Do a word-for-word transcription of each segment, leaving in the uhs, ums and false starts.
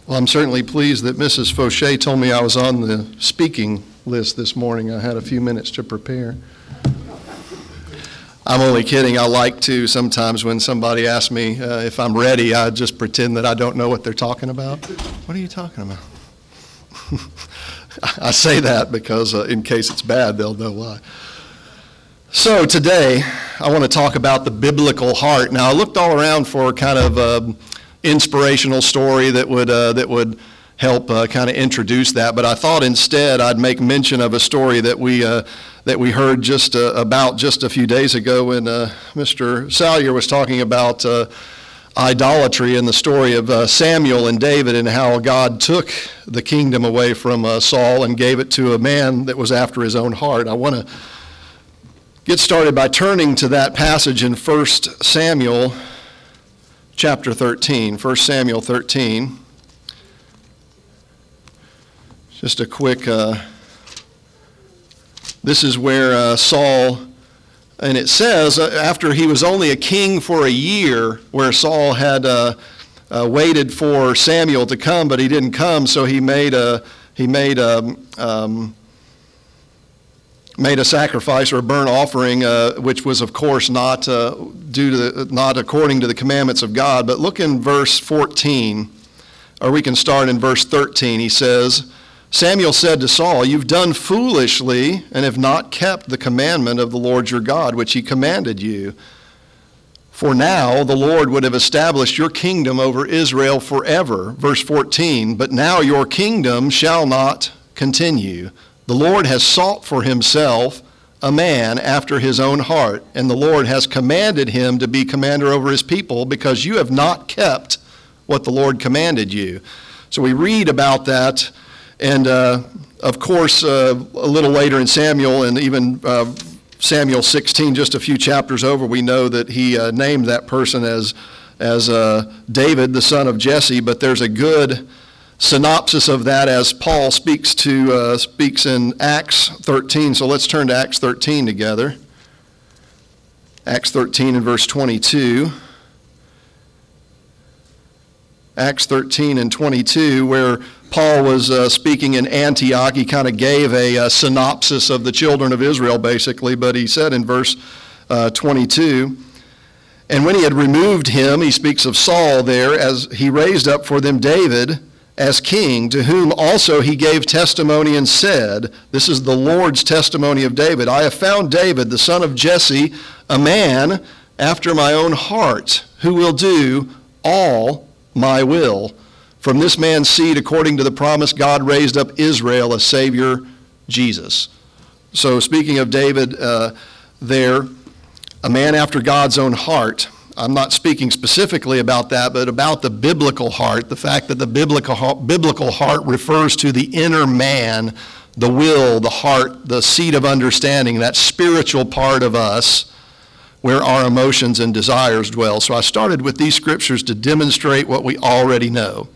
Well, I'm certainly pleased that Missus Fauché told me I was on the speaking list this morning. I had a few minutes to prepare. I'm only kidding. I like to sometimes when somebody asks me uh, if I'm ready, I just pretend that I don't know what they're talking about. What are you talking about? I say that because uh, in case it's bad, they'll know why. So today, I want to talk about the biblical heart. Now, I looked all around for kind of um, inspirational story that would uh, that would help uh, kind of introduce that, but I thought instead I'd make mention of a story that we uh, that we heard just uh, about just a few days ago when uh, Mister Salyer was talking about uh, idolatry and the story of uh, Samuel and David and how God took the kingdom away from uh, Saul and gave it to a man that was after his own heart. I want to get started by turning to that passage in First Samuel chapter thirteen, First Samuel thirteen. Just a quick, uh, this is where uh, Saul, and it says, uh, after he was only a king for a year, where Saul had uh, uh, waited for Samuel to come, but he didn't come, so he made a, he made a, um, made a sacrifice or a burnt offering, uh, which was, of course, not uh, due to the, not according to the commandments of God. But look in verse fourteen, or we can start in verse thirteen. He says, Samuel said to Saul, "You've done foolishly and have not kept the commandment of the Lord your God, which he commanded you. For now the Lord would have established your kingdom over Israel forever." Verse fourteen, "But now your kingdom shall not continue. The Lord has sought for himself a man after his own heart, and the Lord has commanded him to be commander over his people, because you have not kept what the Lord commanded you." So we read about that, and uh, of course, uh, a little later in Samuel, and even uh, Samuel sixteen, just a few chapters over, we know that he uh, named that person as, as uh, David, the son of Jesse, but there's a good synopsis of that as Paul speaks to uh, speaks in Acts thirteen. So let's turn to Acts thirteen together. Acts thirteen and verse twenty-two. Acts thirteen and twenty-two, where Paul was uh, speaking in Antioch. He kind of gave a, a synopsis of the children of Israel, basically, but he said in verse uh, twenty-two, "And when he had removed him," he speaks of Saul there, "as he raised up for them David as king, to whom also he gave testimony and said," this is the Lord's testimony of David, "I have found David, the son of Jesse, a man after my own heart, who will do all my will. From this man's seed, according to the promise, God raised up Israel, a Savior, Jesus." So speaking of David uh, there, a man after God's own heart. I'm not speaking specifically about that, but about the biblical heart, the fact that the biblical biblical heart refers to the inner man, the will, the heart, the seat of understanding, that spiritual part of us where our emotions and desires dwell. So I started with these scriptures to demonstrate what we already know,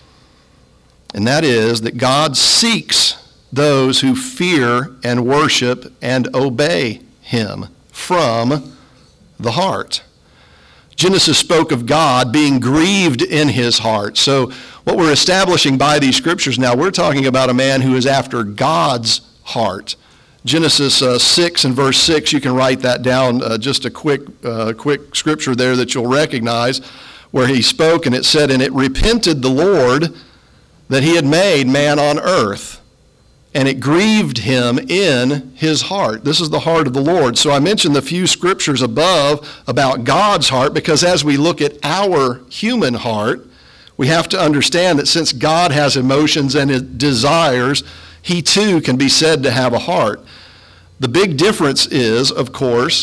and that is that God seeks those who fear and worship and obey him from the heart. Genesis spoke of God being grieved in his heart. So what we're establishing by these scriptures now, we're talking about a man who is after God's heart. Genesis uh, six and verse six, you can write that down, uh, just a quick, uh, quick scripture there that you'll recognize, where he spoke, and it said, "And it repented the Lord that he had made man on earth, and it grieved him in his heart." This is the heart of the Lord. So I mentioned the few scriptures above about God's heart, because as we look at our human heart, we have to understand that since God has emotions and desires, he too can be said to have a heart. The big difference is, of course,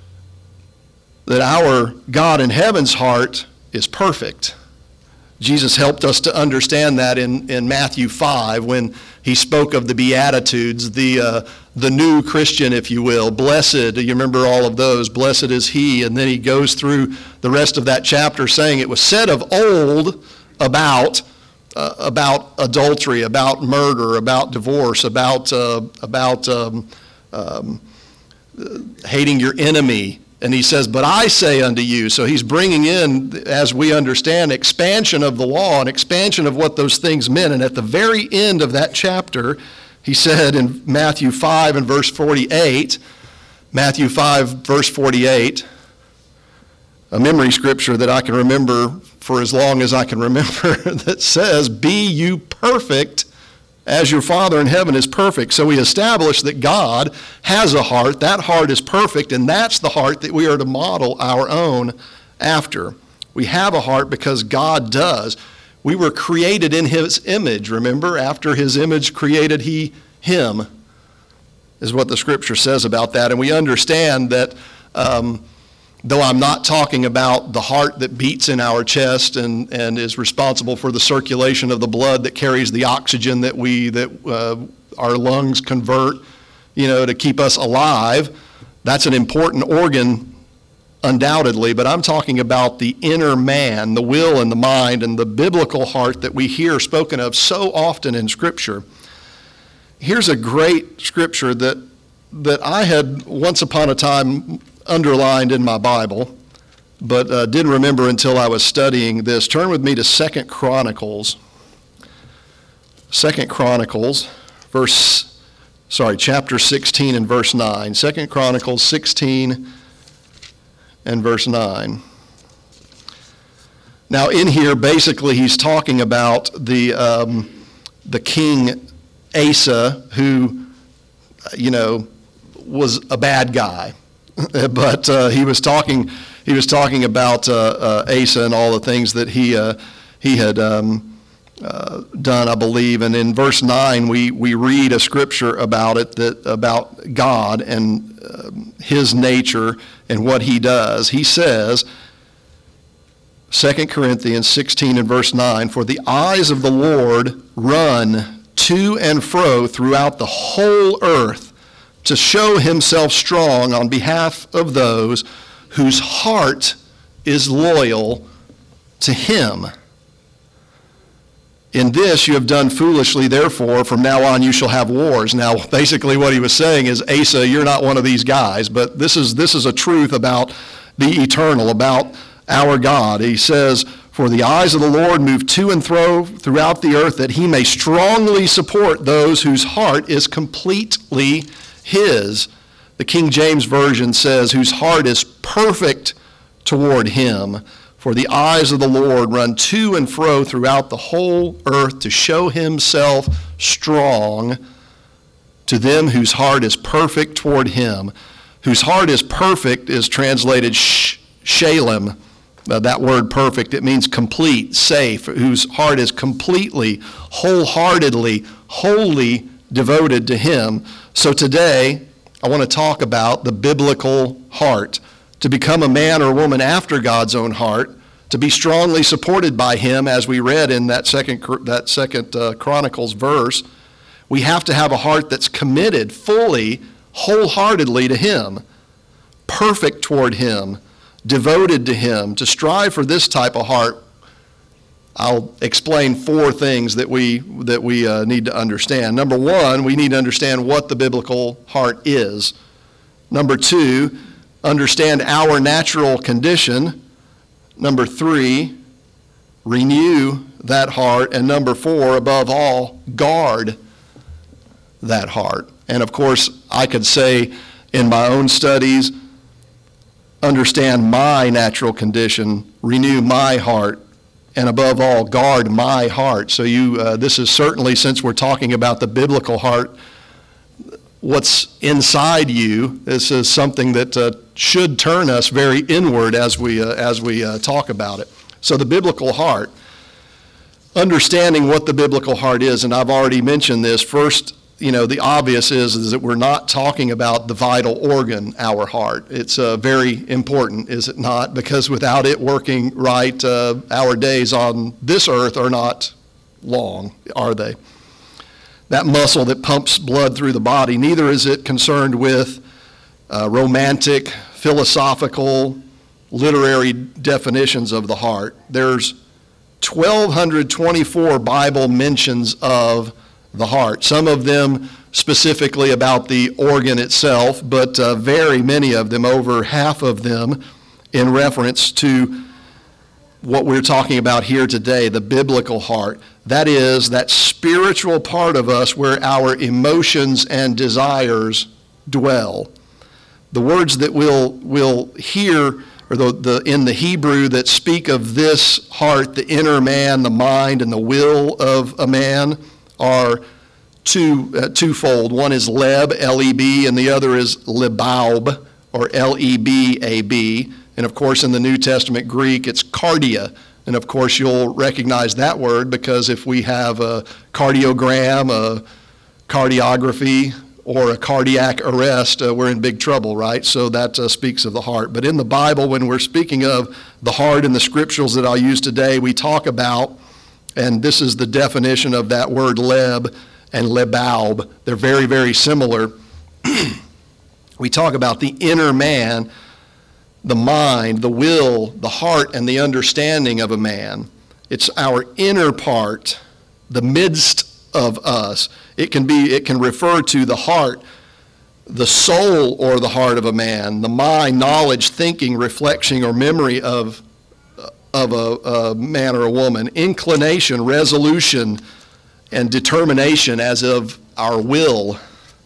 that our God in heaven's heart is perfect. Jesus helped us to understand that in, in Matthew five when he spoke of the Beatitudes, the uh, the new Christian, if you will. Blessed, you remember all of those, blessed is he. And then he goes through the rest of that chapter saying it was said of old about uh, about adultery, about murder, about divorce, about, uh, about um, um, hating your enemy, And he says, but I say unto you. So he's bringing in, as we understand, expansion of the law and expansion of what those things meant. And at the very end of that chapter, he said in Matthew five and verse forty-eight, Matthew five, verse forty-eight, a memory scripture that I can remember for as long as I can remember that says, be you perfect as your Father in heaven is perfect. So we established that God has a heart. That heart is perfect, and that's the heart that we are to model our own after. We have a heart because God does. We were created in his image, remember? After his image created he him, is what the scripture says about that. And we understand that um, though I'm not talking about the heart that beats in our chest and, and is responsible for the circulation of the blood that carries the oxygen that we that uh, our lungs convert, you know, to keep us alive, that's an important organ, undoubtedly. But I'm talking about the inner man, the will and the mind, and the biblical heart that we hear spoken of so often in Scripture. Here's a great scripture that that I had once upon a time underlined in my Bible, but uh, didn't remember until I was studying this. Turn with me to Second Chronicles. Second Chronicles, verse, sorry, chapter sixteen and verse nine. Second Chronicles sixteen and verse nine. Now in here, basically, he's talking about the um, the king Asa, who, you know, was a bad guy. But uh, he was talking. He was talking about uh, uh, Asa and all the things that he uh, he had um, uh, done, I believe. And in verse nine, we we read a scripture about it, that about God and uh, his nature and what he does. He says, Second Corinthians sixteen and verse nine, "For the eyes of the Lord run to and fro throughout the whole earth, to show himself strong on behalf of those whose heart is loyal to him. In this you have done foolishly, therefore from now on you shall have wars." Now, basically what he was saying is, Asa, you're not one of these guys, but this is this is a truth about the eternal, about our God. He says, "For the eyes of the Lord move to and fro throughout the earth, that he may strongly support those whose heart is completely his." The King James Version says, "whose heart is perfect toward him. For the eyes of the Lord run to and fro throughout the whole earth to show himself strong to them whose heart is perfect toward him." Whose heart is perfect is translated sh- shalem. Uh, that word perfect, it means complete, safe, whose heart is completely, wholeheartedly, wholly devoted to him. So today, I want to talk about the biblical heart. To become a man or woman after God's own heart, to be strongly supported by him, as we read in that second that second uh, Chronicles verse, we have to have a heart that's committed fully, wholeheartedly to him, perfect toward him, devoted to him. To strive for this type of heart, I'll explain four things that we that we uh, need to understand. Number one, we need to understand what the biblical heart is. Number two, understand our natural condition. Number three, renew that heart. And number four, above all, guard that heart. And of course, I could say in my own studies, understand my natural condition, renew my heart, and above all, guard my heart. So you, uh, this is certainly, since we're talking about the biblical heart, what's inside you. This is something that uh, should turn us very inward as we uh, as we uh, talk about it. So the biblical heart, understanding what the biblical heart is, and I've already mentioned this. First, you know, the obvious is, is that we're not talking about the vital organ, our heart. It's uh, very important, is it not? Because without it working right, uh, our days on this earth are not long, are they? That muscle that pumps blood through the body, neither is it concerned with uh, romantic, philosophical, literary definitions of the heart. There's one thousand two hundred twenty-four Bible mentions of the heart. Some of them specifically about the organ itself, but uh, very many of them, over half of them, in reference to what we're talking about here today, the biblical heart. That is, that spiritual part of us where our emotions and desires dwell. The words that we'll, we'll hear, or the, the, in the Hebrew that speak of this heart, the inner man, the mind, and the will of a man, are two, uh, twofold. One is leb, L E B, and the other is lebaub, or L E B A B. And of course, in the New Testament Greek, it's cardia. And of course, you'll recognize that word because if we have a cardiogram, a cardiography, or a cardiac arrest, uh, we're in big trouble, right? So that uh, speaks of the heart. But in the Bible, when we're speaking of the heart in the scriptures that I'll use today, we talk about, and this is the definition of that word leb and lebaub. They're very, very similar. We talk about the inner man, the mind, the will, the heart, and the understanding of a man. It's our inner part, the midst of us. It can be, it can refer to the heart, the soul or the heart of a man, the mind, knowledge, thinking, reflection, or memory of, of a, a man or a woman, inclination, resolution, and determination as of our will.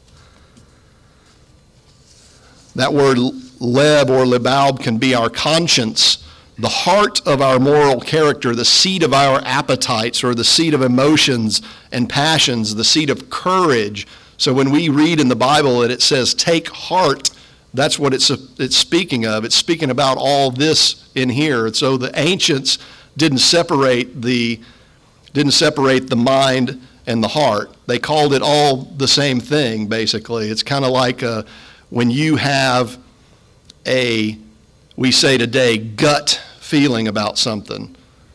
That word leb or lebaub can be our conscience, the heart of our moral character, the seat of our appetites, or the seat of emotions and passions, the seat of courage. So when we read in the Bible that it says, take heart, that's what it's, it's speaking of. It's speaking about all this in here. So the ancients didn't separate the, didn't separate the mind and the heart. They called it all the same thing, basically. It's kind of like uh, when you have a, we say today, gut feeling about something.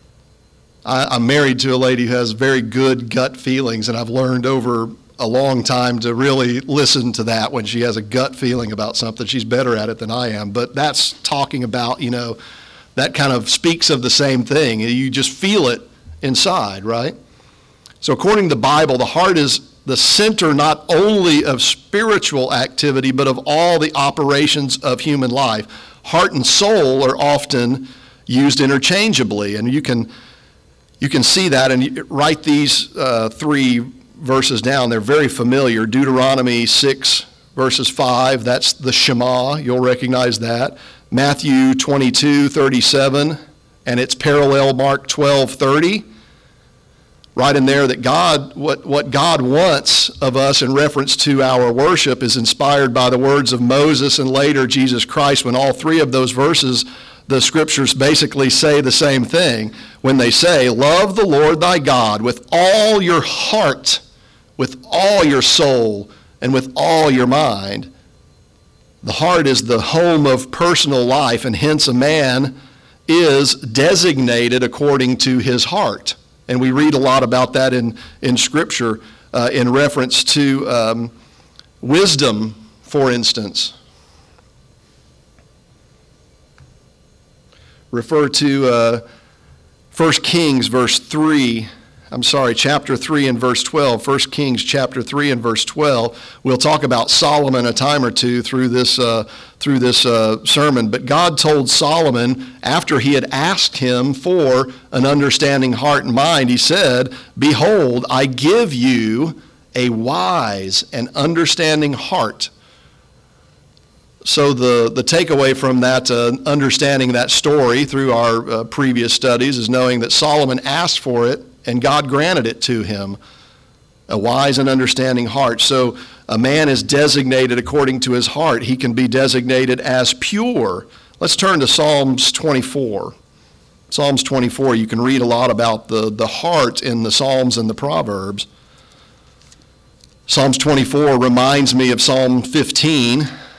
I, I'm married to a lady who has very good gut feelings, and I've learned over a long time to really listen to that when she has a gut feeling about something. She's better at it than I am, but that's talking about, you know, that kind of speaks of the same thing. You just feel it inside, right? So according to the Bible, the heart is the center not only of spiritual activity, but of all the operations of human life. Heart and soul are often used interchangeably, and you can you can see that, and write these uh, three verses down. They're very familiar. Deuteronomy six, verses five, that's the Shema. You'll recognize that. Matthew twenty-two, thirty-seven, and its parallel, Mark twelve, thirty. Right in there that God, what, what God wants of us in reference to our worship is inspired by the words of Moses and later Jesus Christ, when all three of those verses, the scriptures basically say the same thing. When they say, love the Lord thy God with all your heart, with all your soul, and with all your mind. The heart is the home of personal life, and hence a man is designated according to his heart. And we read a lot about that in, in Scripture uh, in reference to um, wisdom, for instance. Refer to uh, First Kings verse three. I'm sorry, chapter three and verse twelve. First Kings chapter three and verse twelve. We'll talk about Solomon a time or two through this uh, through this uh, sermon. But God told Solomon, after he had asked him for an understanding heart and mind, he said, behold, I give you a wise and understanding heart. So the, the takeaway from that, uh, understanding that story through our uh, previous studies, is knowing that Solomon asked for it, and God granted it to him, a wise and understanding heart. So a man is designated according to his heart. He can be designated as pure. Let's turn to Psalms twenty-four. Psalms twenty-four, you can read a lot about the, the heart in the Psalms and the Proverbs. Psalms twenty-four reminds me of Psalm fifteen.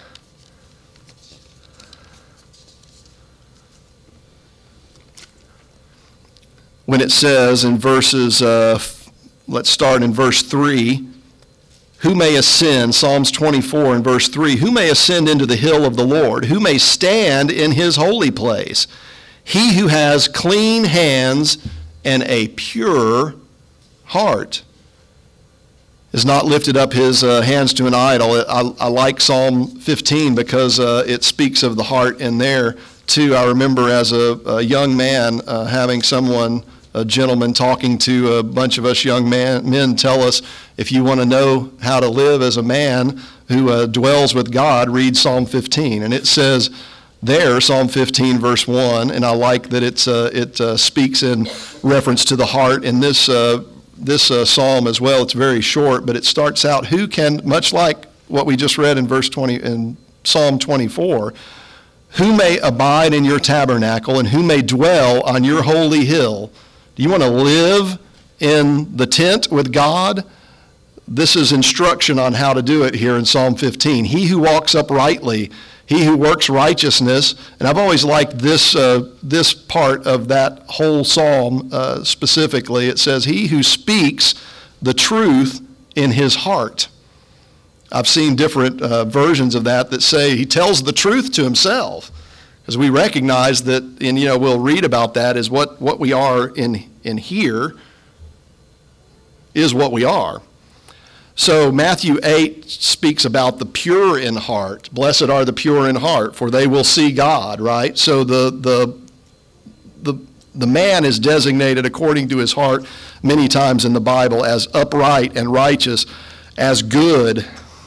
When it says in verses, uh, let's start in verse three, who may ascend, Psalms twenty-four and verse three, who may ascend into the hill of the Lord? Who may stand in his holy place? He who has clean hands and a pure heart. has not lifted up his uh, hands to an idol. I, I like Psalm fifteen because uh, it speaks of the heart in there too. I remember as a, a young man uh, having someone, a gentleman talking to a bunch of us young man, men tell us, if you want to know how to live as a man who uh, dwells with God, read Psalm fifteen. And it says there, Psalm fifteen, verse one, and I like that it's uh, it uh, speaks in reference to the heart in this uh, this uh, psalm as well. It's very short, but it starts out, who can, much like what we just read in verse twenty, in Psalm twenty-four, who may abide in your tabernacle and who may dwell on your holy hill? Do you want to live in the tent with God? This is instruction on how to do it here in Psalm fifteen. He who walks uprightly, he who works righteousness, and I've always liked this uh, this part of that whole psalm uh, specifically. It says, he who speaks the truth in his heart. I've seen different uh, versions of that that say he tells the truth to himself, because we recognize that, and you know, we'll read about that, is what, what we are in, in here is what we are. So Matthew eight speaks about the pure in heart. Blessed are the pure in heart, for they will see God, right? So the the the the man is designated according to his heart many times in the Bible as upright and righteous, as good,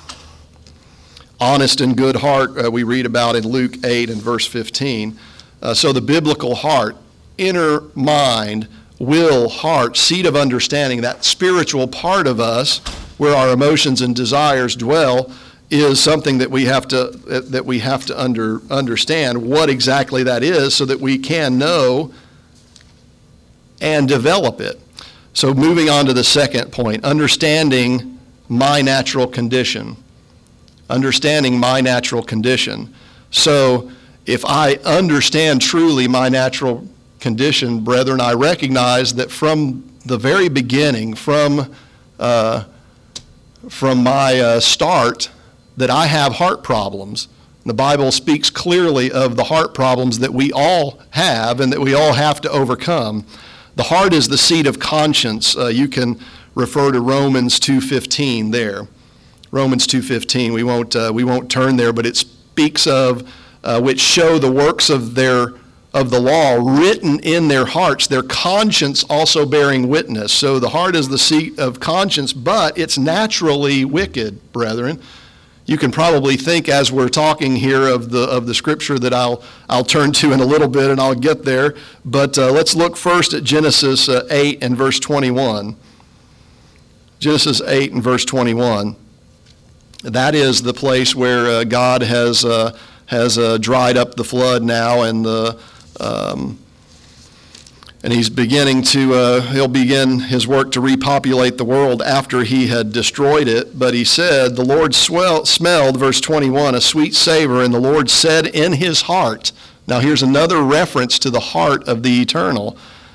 honest and good heart, uh, we read about in Luke eight and verse fifteen. Uh, so the biblical heart, inner mind, will, heart, seat of understanding, that spiritual part of us where our emotions and desires dwell, is something that we have to that we have to under, understand what exactly that is so that we can know and develop it. So moving on to the second point, understanding my natural condition. Understanding my natural condition. So if I understand truly my natural condition, brethren, I recognize that from the very beginning, from uh, from my uh, start, that I have heart problems. The Bible speaks clearly of the heart problems that we all have and that we all have to overcome. The heart is the seat of conscience. Uh, you can refer to Romans two fifteen there. Romans two fifteen. We won't uh, we won't turn there, but it speaks of uh, which show the works of their of the law written in their hearts, their conscience also bearing witness. So the heart is the seat of conscience, but it's naturally wicked, brethren. You can probably think as we're talking here of the of the scripture that I'll I'll turn to in a little bit, and I'll get there. But uh, let's look first at Genesis uh, eight and verse twenty-one. Genesis eight and verse twenty-one. That is the place where uh, God has uh, has uh, dried up the flood now, and the um, and he's beginning to uh, he'll begin his work to repopulate the world after he had destroyed it. But he said, the Lord swell, smelled, verse twenty-one, a sweet savor, and the Lord said in his heart. Now here's another reference to the heart of the eternal,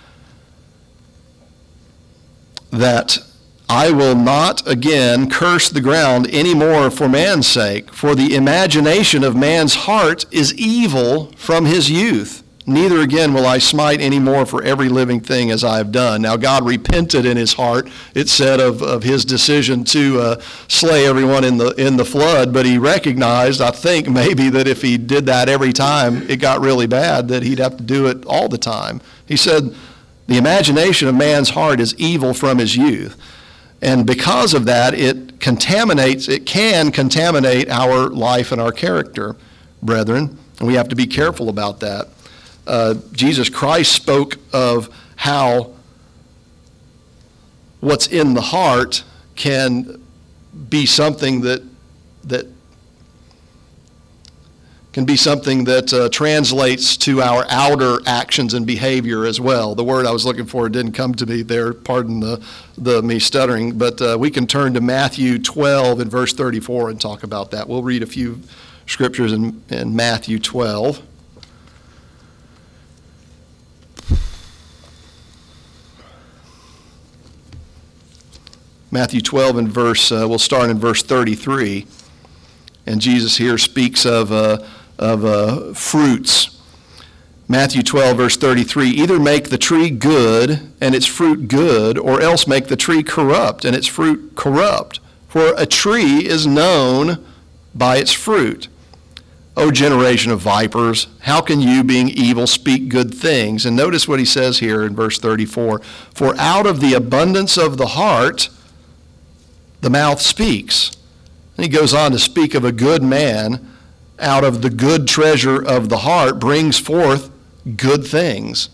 that I will not again curse the ground any more for man's sake, for the imagination of man's heart is evil from his youth. Neither again will I smite any more for every living thing as I have done. Now God repented in his heart, it said, of, of his decision to uh, slay everyone in the in the flood, but he recognized, I think, maybe that if he did that every time it got really bad, that he'd have to do it all the time. He said, the imagination of man's heart is evil from his youth. And because of that, it contaminates, it can contaminate our life and our character, brethren, and we have to be careful about that. Uh, Jesus Christ spoke of how what's in the heart can be something that that can be something that uh, translates to our outer actions and behavior as well. The word I was looking for didn't come to me there, pardon the, the me stuttering, but uh, we can turn to Matthew twelve and verse thirty-four and talk about that. We'll read a few scriptures in, in Matthew twelve. Matthew twelve and verse, uh, we'll start in verse thirty-three. And Jesus here speaks of uh, of uh, fruits. Matthew twelve, verse thirty-three, either make the tree good and its fruit good, or else make the tree corrupt and its fruit corrupt. For a tree is known by its fruit. O generation of vipers, how can you, being evil, speak good things? And notice what he says here in verse thirty-four. For out of the abundance of the heart, the mouth speaks. And he goes on to speak of a good man, out of the good treasure of the heart brings forth good things.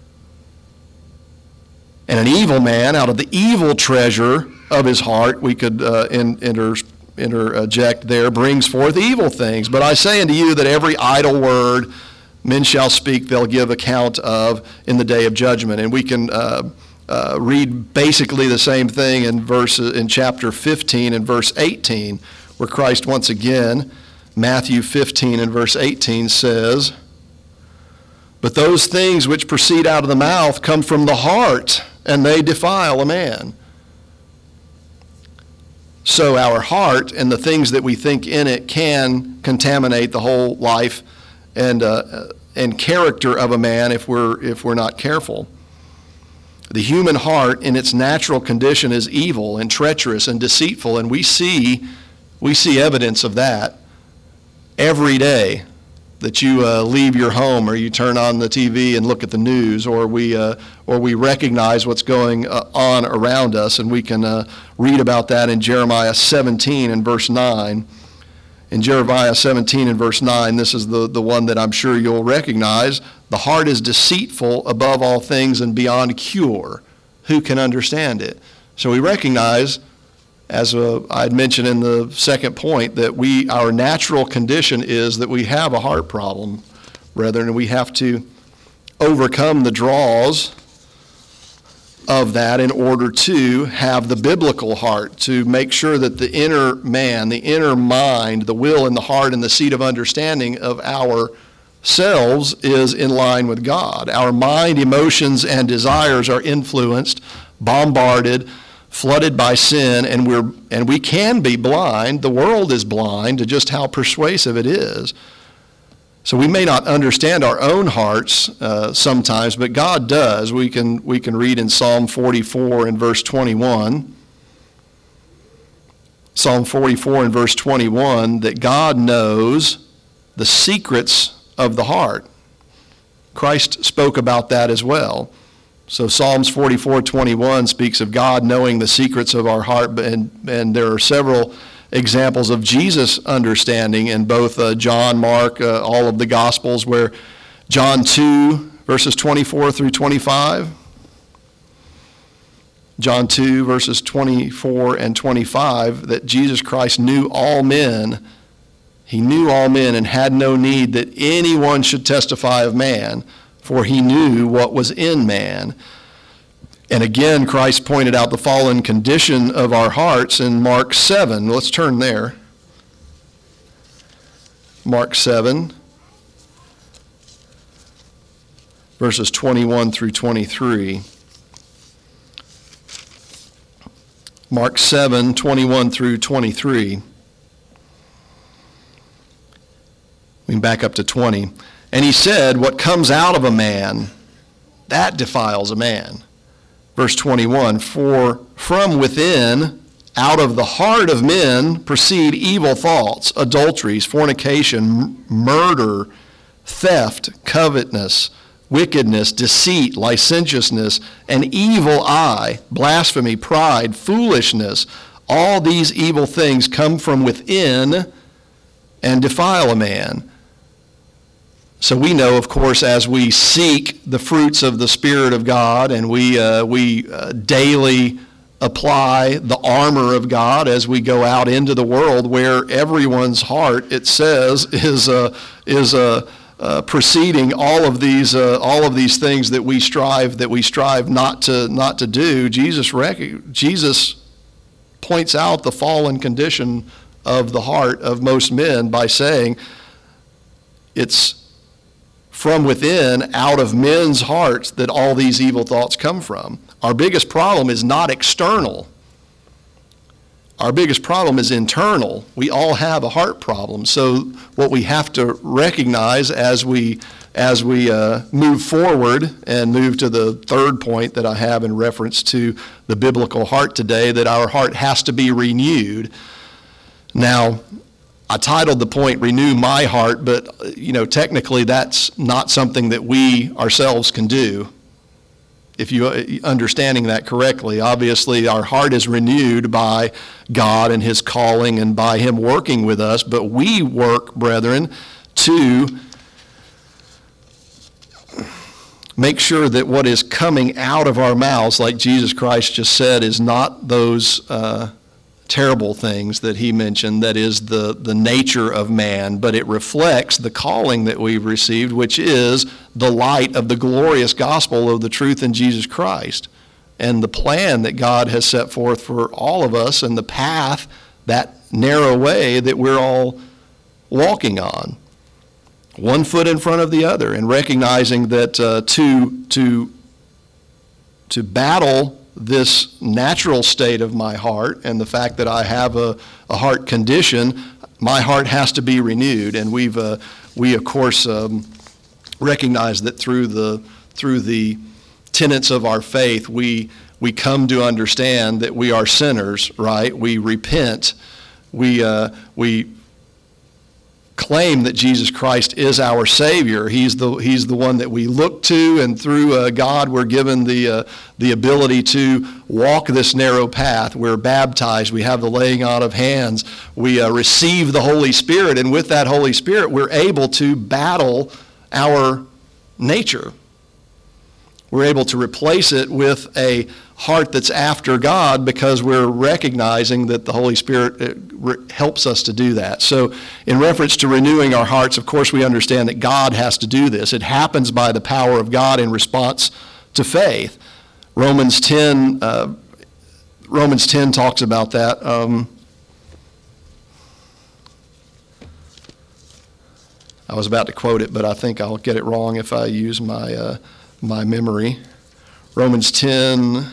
And an evil man, out of the evil treasure of his heart, we could uh, in, inter, interject there, brings forth evil things. But I say unto you that every idle word men shall speak, they'll give account of in the day of judgment. And we can uh, uh, read basically the same thing in verse in chapter fifteen and verse eighteen, where Christ once again, Matthew fifteen and verse eighteen says, but those things which proceed out of the mouth come from the heart, and they defile a man. So our heart and the things that we think in it can contaminate the whole life and uh, and character of a man if we're if we're not careful. The human heart in its natural condition is evil and treacherous and deceitful, and we see we see evidence of that every day. That you uh, leave your home, or you turn on the T V and look at the news, or we uh, or we recognize what's going uh, on around us, and we can uh, read about that in Jeremiah seventeen and verse nine. In Jeremiah seventeen and verse nine, this is the, the one that I'm sure you'll recognize. The heart is deceitful above all things and beyond cure. Who can understand it? So we recognize, as I had mentioned in the second point, that we our natural condition is that we have a heart problem, brethren, and we have to overcome the draws of that in order to have the biblical heart, to make sure that the inner man, the inner mind, the will and the heart and the seat of understanding of ourselves is in line with God. Our mind, emotions, and desires are influenced, bombarded, flooded by sin, and we're and we can be blind. The world is blind to just how persuasive it is. So we may not understand our own hearts uh, sometimes, but God does. We can we can read in Psalm forty-four and verse twenty-one. Psalm forty-four and verse twenty-one, that God knows the secrets of the heart. Christ spoke about that as well. So Psalms forty-four twenty-one speaks of God knowing the secrets of our heart, and, and there are several examples of Jesus' understanding in both uh, John, Mark, uh, all of the Gospels, where John two, verses twenty-four through twenty-five, John two, verses twenty-four and twenty-five, that Jesus Christ knew all men. He knew all men and had no need that anyone should testify of man, for he knew what was in man. And again, Christ pointed out the fallen condition of our hearts in Mark seven. Let's turn there. Mark seven, verses twenty-one through twenty-three. Mark seven, twenty-one through twenty-three. We can back up to twenty. And he said, what comes out of a man, that defiles a man. Verse twenty-one, for from within, out of the heart of men, proceed evil thoughts, adulteries, fornication, murder, theft, covetousness, wickedness, deceit, licentiousness, an evil eye, blasphemy, pride, foolishness. All these evil things come from within and defile a man. So we know, of course, as we seek the fruits of the Spirit of God and we uh, we uh, daily apply the armor of God as we go out into the world, where everyone's heart, it says, is uh, is uh, uh, preceding all of these uh, all of these things that we strive that we strive not to not to do. Jesus rec- Jesus points out the fallen condition of the heart of most men by saying it's from within, out of men's hearts, that all these evil thoughts come from. Our biggest problem is not external. Our biggest problem is internal. We all have a heart problem. So what we have to recognize as we as we uh, move forward and move to the third point that I have in reference to the biblical heart today, that our heart has to be renewed. Now, I titled the point, Renew My Heart, but, you know, technically that's not something that we ourselves can do. If you understanding that correctly, obviously our heart is renewed by God and his calling and by him working with us, but we work, brethren, to make sure that what is coming out of our mouths, like Jesus Christ just said, is not those uh, terrible things that he mentioned, that is the, the nature of man, but it reflects the calling that we've received, which is the light of the glorious gospel of the truth in Jesus Christ, and the plan that God has set forth for all of us, and the path, that narrow way that we're all walking on, one foot in front of the other, and recognizing that uh, to, to, to battle this natural state of my heart and the fact that I have a, a heart condition, my heart has to be renewed. And we've uh, we of course um, recognize that through the through the tenets of our faith, we we come to understand that we are sinners, right? We repent. We uh, we claim that Jesus Christ is our Savior. He's the He's the one that we look to, and through uh, God we're given the uh, the ability to walk this narrow path. We're baptized. We have the laying on of hands. We uh, receive the Holy Spirit, and with that Holy Spirit we're able to battle our nature. We're able to replace it with a heart that's after God because we're recognizing that the Holy Spirit helps us to do that. So in reference to renewing our hearts, of course we understand that God has to do this. It happens by the power of God in response to faith. Romans ten, uh, Romans ten talks about that. Um, I was about to quote it, but I think I'll get it wrong if I use my uh, my memory. Romans ten,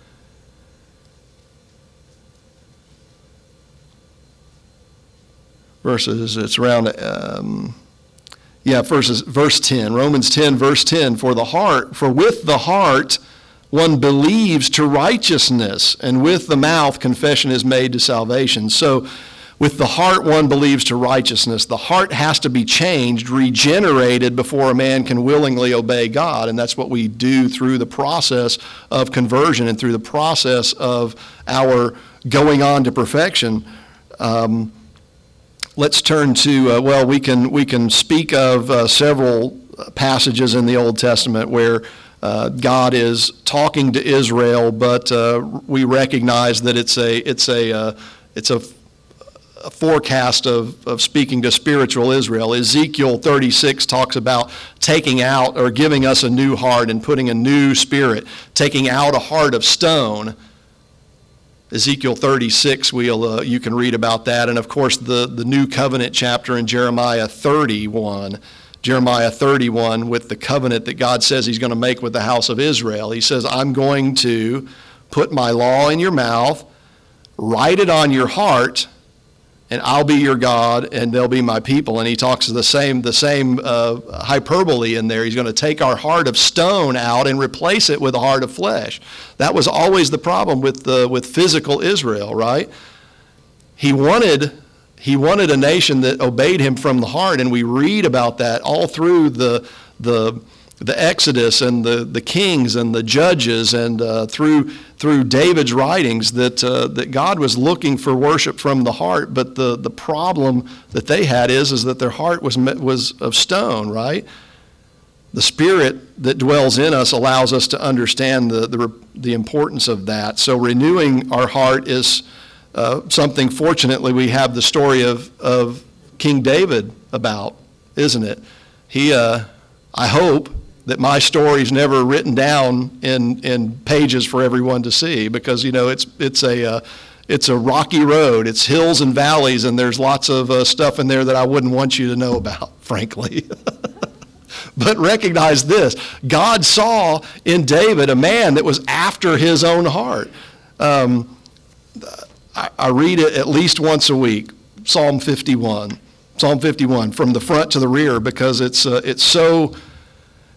verses, it's around, um, yeah, verses, verse ten. Romans ten, verse ten, for the heart, for with the heart one believes to righteousness, and with the mouth confession is made to salvation. So with the heart one believes to righteousness. The heart has to be changed, regenerated before a man can willingly obey God. And that's what we do through the process of conversion and through the process of our going on to perfection. Um, let's turn to, uh, well, we can, we can speak of uh, several passages in the Old Testament where uh, God is talking to Israel, but uh, we recognize that it's a, it's a, uh, it's a a forecast of, of speaking to spiritual Israel. Ezekiel thirty-six talks about taking out or giving us a new heart and putting a new spirit, taking out a heart of stone. Ezekiel thirty-six, we'll, uh, you can read about that. And of course, the, the new covenant chapter in Jeremiah thirty-one. Jeremiah thirty-one, with the covenant that God says he's going to make with the house of Israel. He says, I'm going to put my law in your mouth, write it on your heart, and I'll be your God, and they'll be my people. And he talks the same the same uh, hyperbole in there. He's going to take our heart of stone out and replace it with a heart of flesh. That was always the problem with the with physical Israel, right? He wanted he wanted a nation that obeyed him from the heart, and we read about that all through the the the Exodus and the, the Kings and the Judges, and uh, through through David's writings, that uh, that God was looking for worship from the heart. But the, the problem that they had is is that their heart was was of stone, right? The Spirit that dwells in us allows us to understand the the, the importance of that. So renewing our heart is uh, something. Fortunately, we have the story of of King David about, isn't it? He, uh, I hope that my story's never written down in, in pages for everyone to see, because, you know, it's it's a uh, it's a rocky road. It's hills and valleys, and there's lots of uh, stuff in there that I wouldn't want you to know about, frankly. But recognize this: God saw in David a man that was after his own heart. Um, I, I read it at least once a week, Psalm fifty-one. Psalm fifty-one, from the front to the rear, because it's uh, it's so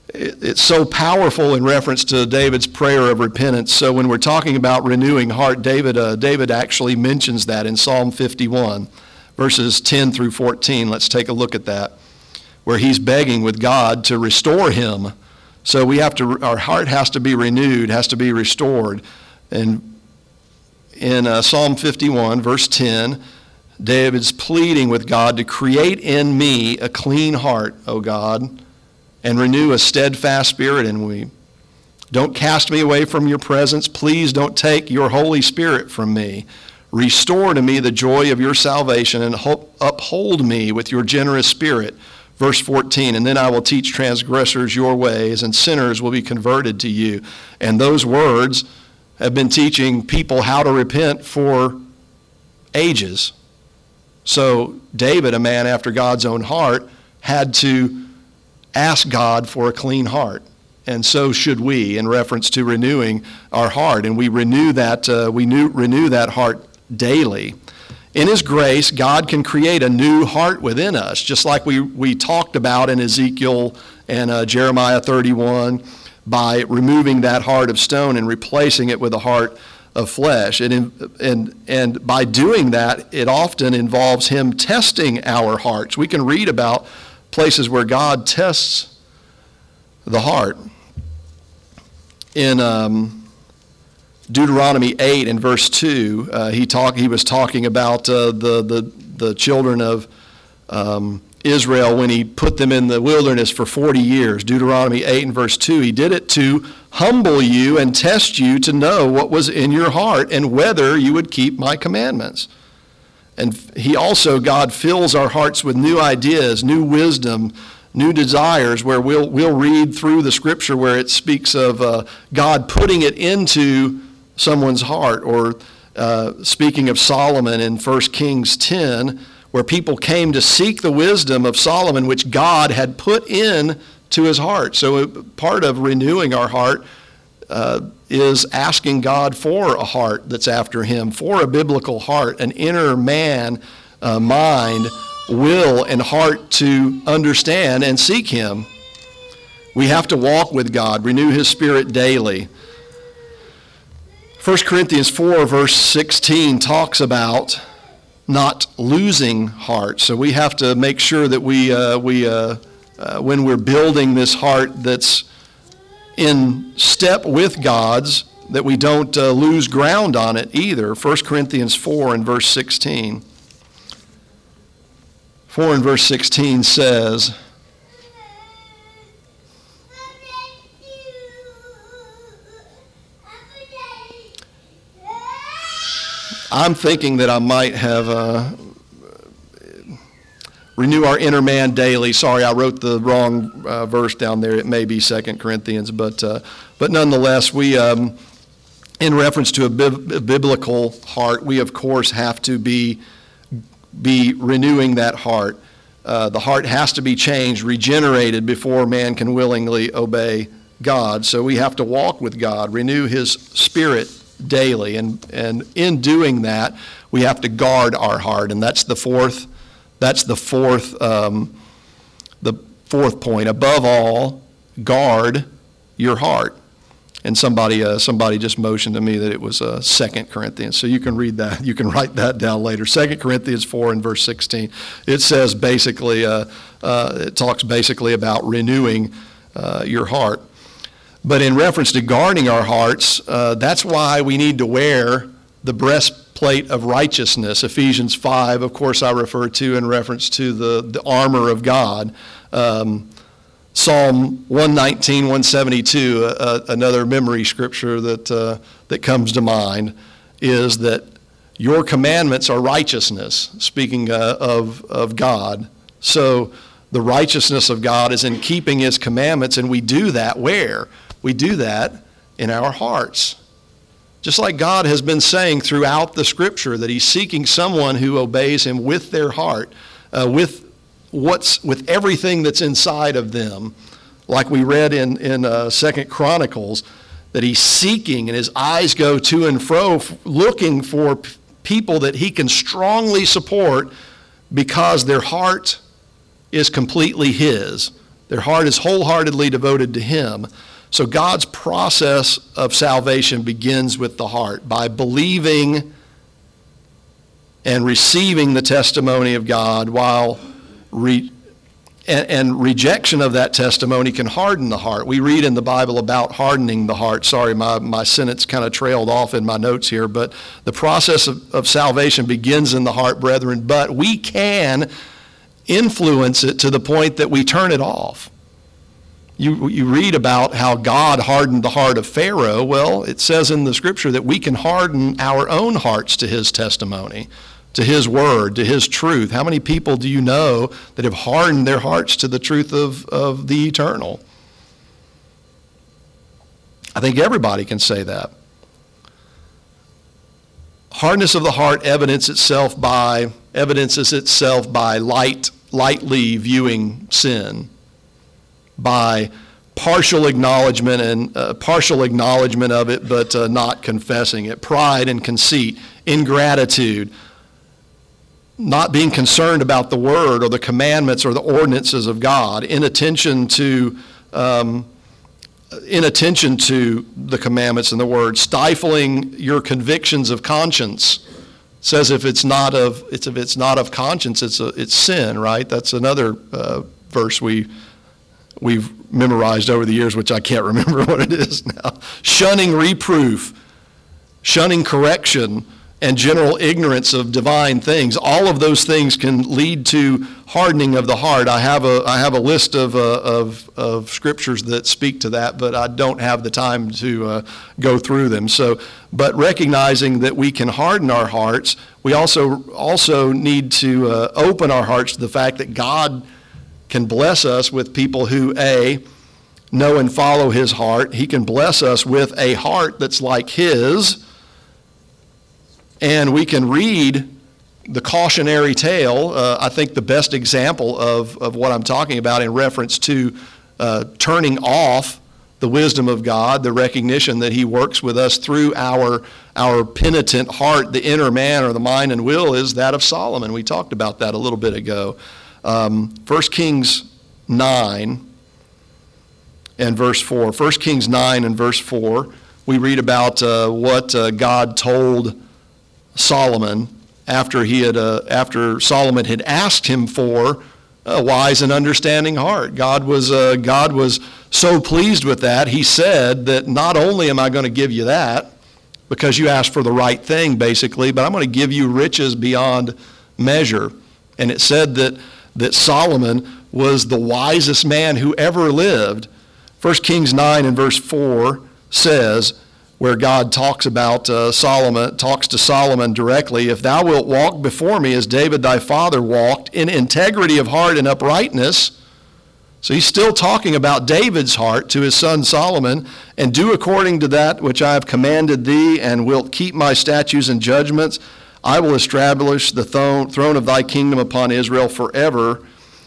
it's so powerful in reference to David's prayer of repentance. So when we're talking about renewing heart, David uh, David actually mentions that in Psalm fifty-one, verses ten through fourteen. Let's take a look at that, where he's begging with God to restore him. So we have to, our heart has to be renewed, has to be restored. And in uh, Psalm fifty-one, verse ten, David's pleading with God to create in me a clean heart, O God, and renew a steadfast spirit in me. Don't cast me away from your presence. Please don't take your Holy Spirit from me. Restore to me the joy of your salvation and uphold me with your generous spirit. Verse fourteen, and then I will teach transgressors your ways, and sinners will be converted to you. And those words have been teaching people how to repent for ages. So David, a man after God's own heart, had to ask God for a clean heart. And so should we, in reference to renewing our heart. And we renew that, uh, we new, renew that heart daily. In his grace, God can create a new heart within us, just like we, we talked about in Ezekiel and uh, Jeremiah thirty-one, by removing that heart of stone and replacing it with a heart of flesh. And, and, and by doing that, it often involves him testing our hearts. We can read about places where God tests the heart. In um, Deuteronomy eight and verse two, uh, he talk, he was talking about uh, the, the, the children of um, Israel when he put them in the wilderness for forty years. Deuteronomy eight and verse two, he did it to humble you and test you to know what was in your heart and whether you would keep my commandments. And he also, God fills our hearts with new ideas, new wisdom, new desires, where we'll we'll read through the scripture where it speaks of uh, God putting it into someone's heart, or uh, speaking of Solomon in First Kings ten, where people came to seek the wisdom of Solomon, which God had put in to his heart. So part of renewing our heart uh, is asking God for a heart that's after him, for a biblical heart, an inner man, uh, mind, will, and heart to understand and seek him. We have to walk with God, renew his spirit daily. First Corinthians four, verse sixteen talks about not losing heart. So we have to make sure that we, uh, we uh, uh, when we're building this heart that's in step with God's, that we don't uh, lose ground on it either. First Corinthians four and verse sixteen. four and verse sixteen says, I'm thinking that I might have uh, renew our inner man daily. Sorry, I wrote the wrong uh, verse down there. It may be Second Corinthians, but uh, but nonetheless, we, um, in reference to a, bib- a biblical heart, we of course have to be be renewing that heart. Uh, the heart has to be changed, regenerated before man can willingly obey God. So we have to walk with God, renew his spirit daily, and and in doing that, we have to guard our heart, and that's the fourth. That's the fourth. Um, the fourth point. Above all, guard your heart. And somebody uh, somebody just motioned to me that it was uh, Second Corinthians. So you can read that. You can write that down later. Second Corinthians four and verse sixteen. It says basically, uh, uh, it talks basically about renewing uh, your heart. But in reference to guarding our hearts, uh, that's why we need to wear the breastplate of righteousness. Ephesians five, of course, I refer to in reference to the, the armor of God. Um, Psalm one nineteen, one seventy-two, uh, another memory scripture that uh, that comes to mind, is that your commandments are righteousness, speaking uh, of, of God. So the righteousness of God is in keeping his commandments, and we do that where? We do that in our hearts. Just like God has been saying throughout the scripture that he's seeking someone who obeys him with their heart, uh, with what's with everything that's inside of them, like we read in in uh, Second Chronicles, that he's seeking and his eyes go to and fro, f- looking for p- people that he can strongly support because their heart is completely his. Their heart is wholeheartedly devoted to him. So God's process of salvation begins with the heart, by believing and receiving the testimony of God, while re- and, and rejection of that testimony can harden the heart. We read in the Bible about hardening the heart. Sorry, my, my sentence kind of trailed off in my notes here, but the process of, of salvation begins in the heart, brethren, but we can influence it to the point that we turn it off. You, you read about how God hardened the heart of Pharaoh. Well, it says in the scripture that we can harden our own hearts to his testimony, to his word, to his truth. How many people do you know that have hardened their hearts to the truth of, of the eternal? I think everybody can say that. Hardness of the heart evidence itself by, evidences itself by light, lightly viewing sin, by partial acknowledgement and uh, partial acknowledgement of it, but uh, not confessing it. Pride and conceit, ingratitude, not being concerned about the word or the commandments or the ordinances of God, inattention to um, inattention to the commandments and the word, stifling your convictions of conscience. It says if it's not of it's if it's not of conscience, it's a, it's sin, right? That's another uh, verse we. we've memorized over the years, which I can't remember what it is now. Shunning reproof, shunning correction, and general ignorance of divine things. All of those things can lead to hardening of the heart. I have a I have a list of uh, of of scriptures that speak to that, but I don't have the time to uh, go through them. So, but recognizing that we can harden our hearts, we also also need to uh, open our hearts to the fact that God can bless us with people who, A, know and follow his heart. He can bless us with a heart that's like his. And we can read the cautionary tale. Uh, I think the best example of, of what I'm talking about in reference to uh, turning off the wisdom of God, the recognition that he works with us through our, our penitent heart, the inner man or the mind and will, is that of Solomon. We talked about that a little bit ago. Um, First Kings nine and verse four. First Kings nine and verse four, we read about uh, what uh, God told Solomon after he had uh, after Solomon had asked him for a wise and understanding heart. God was uh, God was so pleased with that. He said that not only am I going to give you that because you asked for the right thing, basically, but I'm going to give you riches beyond measure. And it said that that Solomon was the wisest man who ever lived. First Kings nine and verse four says, where God talks about uh, Solomon, talks to Solomon directly, if thou wilt walk before me as David thy father walked, in integrity of heart and uprightness. So he's still talking about David's heart to his son Solomon, and do according to that which I have commanded thee, and wilt keep my statutes and judgments, I will establish the throne of thy kingdom upon Israel forever.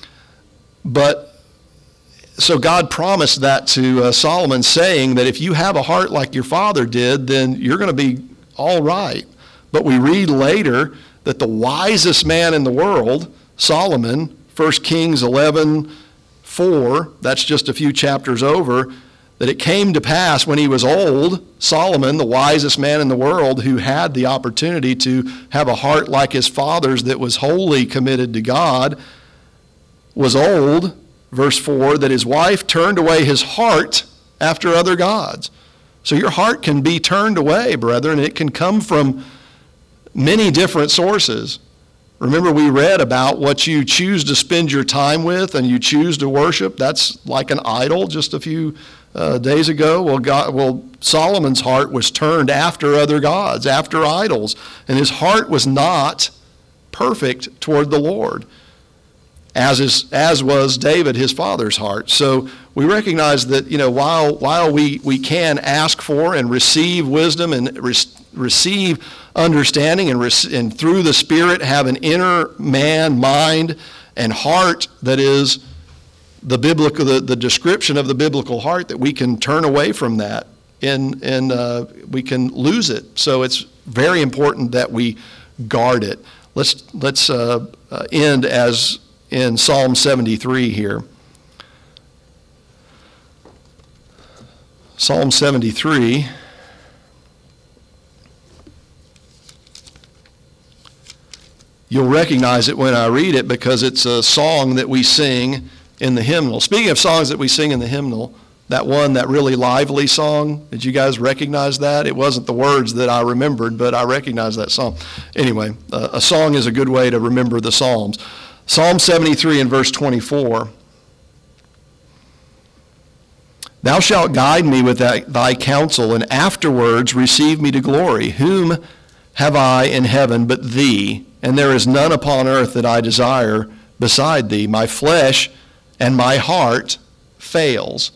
But so God promised that to uh, Solomon, saying that if you have a heart like your father did, then you're going to be all right. But we read later that the wisest man in the world, Solomon, First Kings eleven four, that's just a few chapters over, that it came to pass when he was old, Solomon, the wisest man in the world, who had the opportunity to have a heart like his father's that was wholly committed to God, was old, verse four, that his wife turned away his heart after other gods. So your heart can be turned away, brethren. It can come from many different sources. Remember, we read about what you choose to spend your time with and you choose to worship. That's like an idol just a few uh, days ago. Well, God, well, Solomon's heart was turned after other gods, after idols, and his heart was not perfect toward the Lord, as is, as was David, his father's heart. So we recognize that, you know, while while we, we can ask for and receive wisdom and re- receive understanding and, rec- and through the Spirit have an inner man, mind, and heart that is the biblical, the, the description of the biblical heart, that we can turn away from that and, and uh, we can lose it. So it's very important that we guard it. Let's, let's uh, uh, end as in Psalm seventy-three here. Psalm seventy-three. You'll recognize it when I read it because it's a song that we sing in the hymnal. Speaking of songs that we sing in the hymnal, that one, that really lively song, did you guys recognize that? It wasn't the words that I remembered, but I recognize that song. Anyway, uh, a song is a good way to remember the Psalms. Psalm seventy-three and verse twenty-four. Thou shalt guide me with thy, thy counsel, and afterwards receive me to glory. Whom have I in heaven but thee? And there is none upon earth that I desire beside thee. My flesh and my heart fails.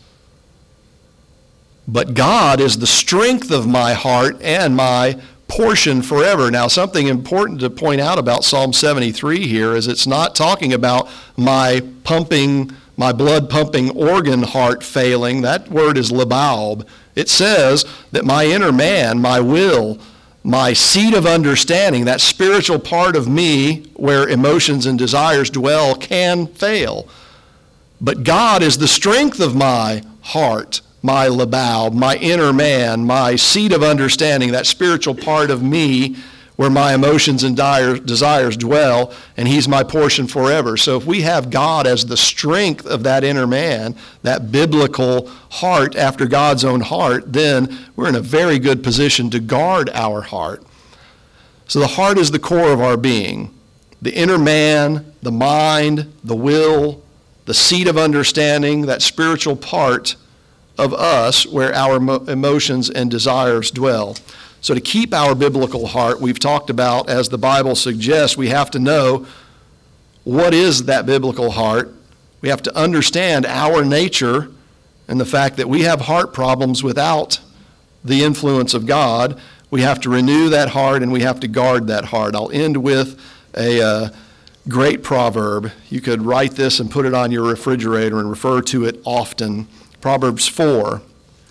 But God is the strength of my heart and my portion forever. Now, something important to point out about Psalm seventy-three here is it's not talking about my pumping, my blood pumping organ heart failing. That word is labaub. It says that my inner man, my will, my seat of understanding, that spiritual part of me where emotions and desires dwell, can fail. But God is the strength of my heart, my labaub, my inner man, my seat of understanding, that spiritual part of me where my emotions and dire, desires dwell, and he's my portion forever. So if we have God as the strength of that inner man, that biblical heart after God's own heart, then we're in a very good position to guard our heart. So the heart is the core of our being. The inner man, the mind, the will, the seat of understanding, that spiritual part of us where our emotions and desires dwell. So to keep our biblical heart, we've talked about, as the Bible suggests, we have to know what is that biblical heart. We have to understand our nature and the fact that we have heart problems without the influence of God. We have to renew that heart and we have to guard that heart. I'll end with a uh, great proverb. You could write this and put it on your refrigerator and refer to it often. Proverbs four.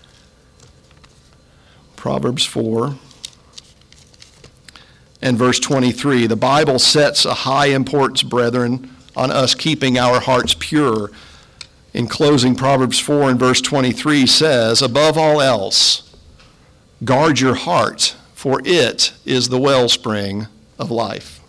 Proverbs four and verse twenty-three. The Bible sets a high importance, brethren, on us keeping our hearts pure. In closing, Proverbs four and verse twenty-three says, above all else, guard your heart, for it is the wellspring of life.